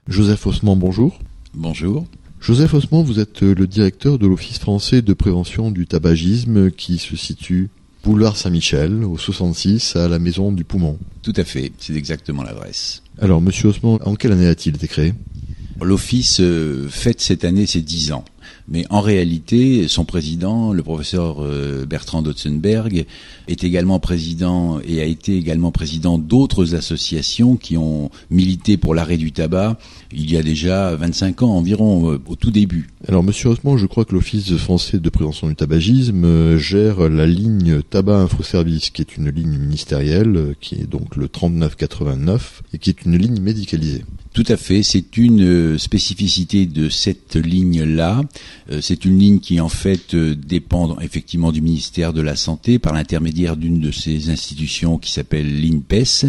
Joseph Haussmann, bonjour. Bonjour. Joseph Haussmann, vous êtes le directeur de l'Office français de prévention du tabagisme qui se situe boulevard Saint-Michel, au 66, à la Maison du Poumon. Tout à fait, c'est exactement l'adresse. Alors, monsieur Haussmann, en quelle année a-t-il été créé ? L'Office fête cette année ses 10 ans. Mais en réalité, son président, le professeur Bertrand Dotzenberg, est également président et a été également président d'autres associations qui ont milité pour l'arrêt du tabac il y a déjà 25 ans environ, au tout début. Alors, monsieur Haussmann, je crois que l'Office français de prévention du tabagisme gère la ligne Tabac Info Service, qui est une ligne ministérielle, qui est donc le 3989, et qui est une ligne médicalisée. Tout à fait, c'est une spécificité de cette ligne-là. C'est une ligne qui en fait dépend effectivement du ministère de la Santé par l'intermédiaire d'une de ces institutions qui s'appelle l'INPES.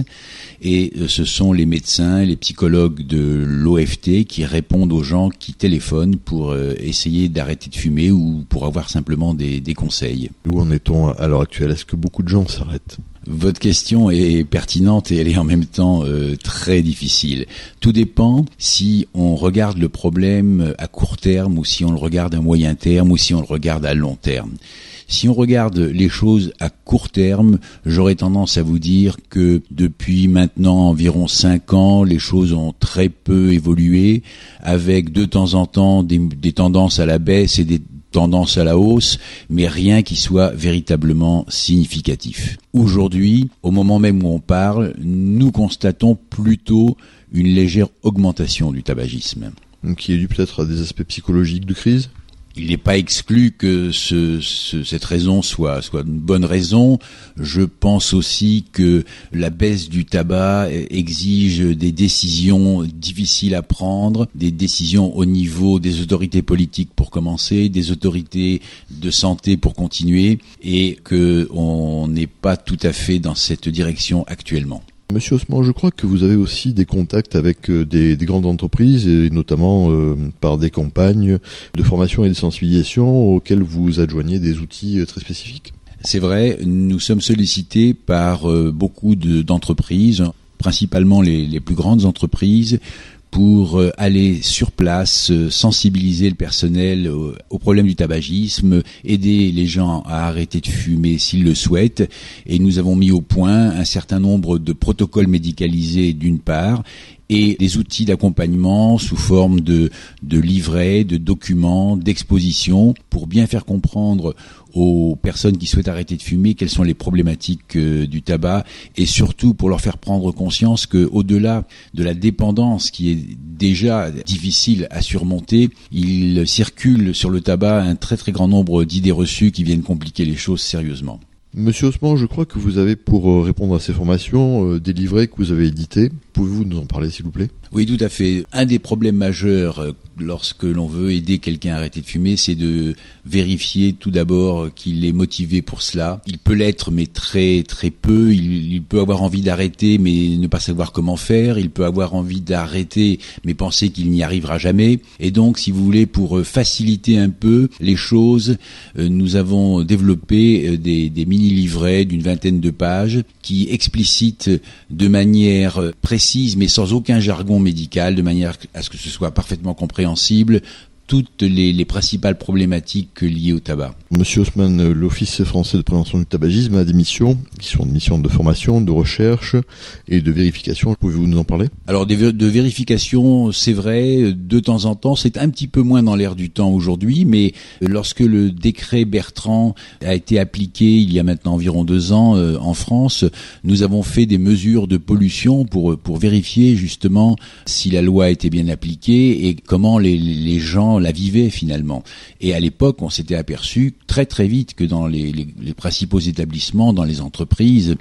Et ce sont les médecins, les psychologues de l'OFT qui répondent aux gens qui téléphonent pour essayer d'arrêter de fumer ou pour avoir simplement des conseils. Où en est-on à l'heure actuelle ? Est-ce que beaucoup de gens s'arrêtent ? Votre question est pertinente et elle est en même temps très difficile. Tout dépend si on regarde le problème à court terme ou si on le regarde à moyen terme ou si on le regarde à long terme. Si on regarde les choses à court terme, j'aurais tendance à vous dire que depuis maintenant environ 5 ans, les choses ont très peu évolué, avec de temps en temps des tendances à la baisse et des tendance à la hausse, mais rien qui soit véritablement significatif. Aujourd'hui, au moment même où on parle, nous constatons plutôt une légère augmentation du tabagisme. Qui est dû peut-être à des aspects psychologiques de crise ? Il n'est pas exclu que cette raison soit une bonne raison. Je pense aussi que la baisse du tabac exige des décisions difficiles à prendre, des décisions au niveau des autorités politiques pour commencer, des autorités de santé pour continuer, et que on n'est pas tout à fait dans cette direction actuellement. Monsieur Haussmann, je crois que vous avez aussi des contacts avec des grandes entreprises, et notamment par des campagnes de formation et de sensibilisation auxquelles vous adjoignez des outils très spécifiques. C'est vrai, nous sommes sollicités par beaucoup d'entreprises, principalement les plus grandes entreprises, pour aller sur place, sensibiliser le personnel au problème du tabagisme, aider les gens à arrêter de fumer s'ils le souhaitent. Et nous avons mis au point un certain nombre de protocoles médicalisés d'une part, et des outils d'accompagnement sous forme de livrets, de documents, d'expositions, pour bien faire comprendre aux personnes qui souhaitent arrêter de fumer quelles sont les problématiques du tabac, et surtout pour leur faire prendre conscience que, au-delà de la dépendance qui est déjà difficile à surmonter, il circule sur le tabac un très très grand nombre d'idées reçues qui viennent compliquer les choses sérieusement. Monsieur Haussmann, je crois que vous avez, pour répondre à ces formations, des livrets que vous avez édités. Pouvez-vous nous en parler, s'il vous plaît ? Oui, tout à fait. Un des problèmes majeurs lorsque l'on veut aider quelqu'un à arrêter de fumer, c'est de vérifier tout d'abord qu'il est motivé pour cela. Il peut l'être, mais très très peu. Il peut avoir envie d'arrêter, mais ne pas savoir comment faire. Il peut avoir envie d'arrêter, mais penser qu'il n'y arrivera jamais. Et donc, si vous voulez, pour faciliter un peu les choses, nous avons développé des mini-livrets d'une 20aine de pages qui explicitent de manière précise, mais sans aucun jargon médical, de manière à ce que ce soit parfaitement compréhensible, toutes les principales problématiques liées au tabac. Monsieur Haussmann, l'Office français de prévention du tabagisme a des missions qui sont des missions de formation, de recherche et de vérification. Pouvez-vous nous en parler ? Alors de vérification, c'est vrai, de temps en temps, c'est un petit peu moins dans l'air du temps aujourd'hui, mais lorsque le décret Bertrand a été appliqué il y a maintenant environ 2 ans en France, nous avons fait des mesures de pollution pour vérifier justement si la loi était bien appliquée et comment les gens la vivaient finalement. Et à l'époque, on s'était aperçu très très vite que dans les principaux établissements, dans les entreprises,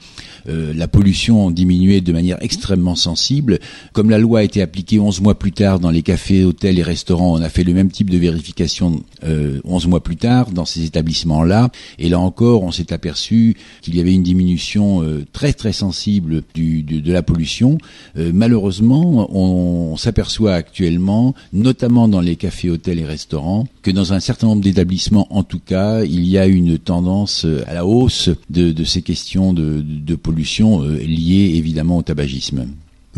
la pollution diminuait de manière extrêmement sensible. Comme la loi a été appliquée 11 mois plus tard dans les cafés, hôtels et restaurants, on a fait le même type de vérification 11 mois plus tard dans ces établissements-là. Et là encore, on s'est aperçu qu'il y avait une diminution très très sensible de la pollution. Malheureusement, on s'aperçoit actuellement, notamment dans les cafés, hôtels et restaurants, que dans un certain nombre d'établissements, en tout cas, il y a une tendance à la hausse de ces questions de pollution liées évidemment au tabagisme.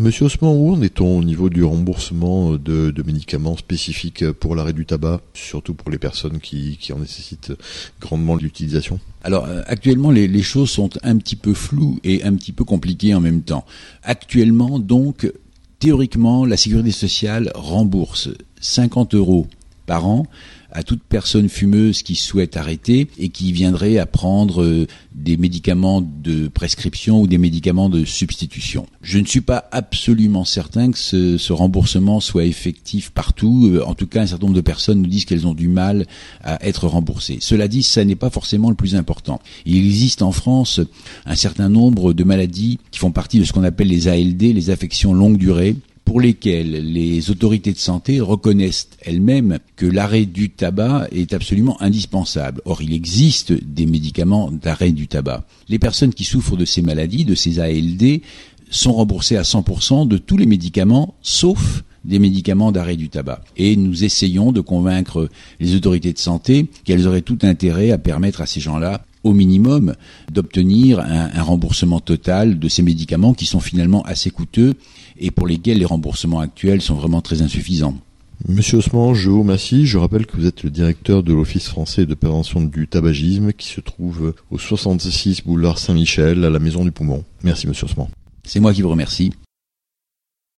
Monsieur Haussmann, où en est-on au niveau du remboursement de médicaments spécifiques pour l'arrêt du tabac, surtout pour les personnes qui en nécessitent grandement l'utilisation? Alors actuellement les choses sont un petit peu floues et un petit peu compliquées en même temps. Actuellement donc, théoriquement, la sécurité sociale rembourse 50 € par an à toute personne fumeuse qui souhaite arrêter et qui viendrait à prendre des médicaments de prescription ou des médicaments de substitution. Je ne suis pas absolument certain que ce remboursement soit effectif partout. En tout cas, un certain nombre de personnes nous disent qu'elles ont du mal à être remboursées. Cela dit, ça n'est pas forcément le plus important. Il existe en France un certain nombre de maladies qui font partie de ce qu'on appelle les ALD, les affections longue durée, pour lesquelles les autorités de santé reconnaissent elles-mêmes que l'arrêt du tabac est absolument indispensable. Or, il existe des médicaments d'arrêt du tabac. Les personnes qui souffrent de ces maladies, de ces ALD, sont remboursées à 100% de tous les médicaments, sauf des médicaments d'arrêt du tabac. Et nous essayons de convaincre les autorités de santé qu'elles auraient tout intérêt à permettre à ces gens-là, au minimum, d'obtenir un remboursement total de ces médicaments qui sont finalement assez coûteux et pour lesquels les remboursements actuels sont vraiment très insuffisants. Monsieur Haussmann, je vous remercie. Je rappelle que vous êtes le directeur de l'Office français de prévention du tabagisme qui se trouve au 66 boulevard Saint-Michel à la Maison du Poumon. Merci Monsieur Haussmann. C'est moi qui vous remercie.